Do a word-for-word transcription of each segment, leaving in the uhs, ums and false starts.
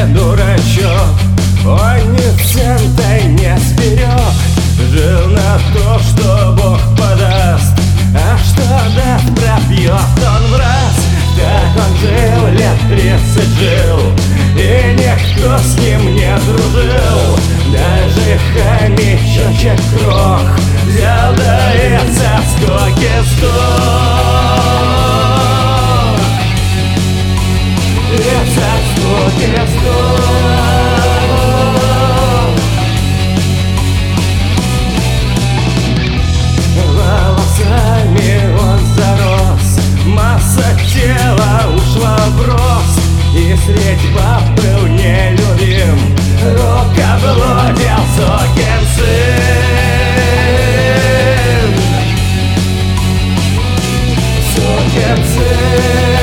дурачок, он ни цента не сберег. Жил на то, что Бог подаст, а что даст, пропьет он в раз. Так он жил, лет тридцать жил, и никто с ним не дружил. Даже хомячочек Крох взял да и со скоки сдох. И со скоки сдох. Волосами он зарос, масса тела ушла в рост, и средь баб был нелюбим, рукоблудил сукин сын. Сукин сын.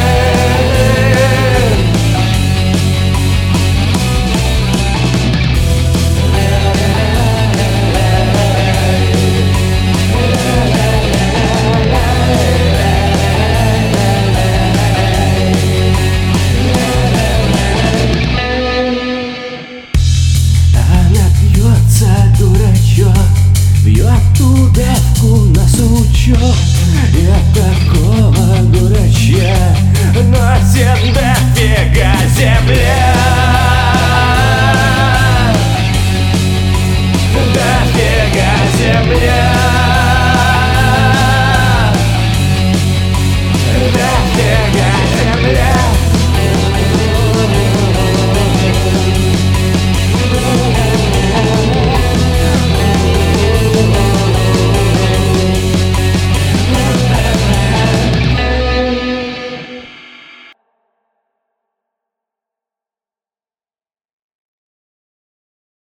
Бьет удавку на сучок, я такого дурачья носит дофига земля.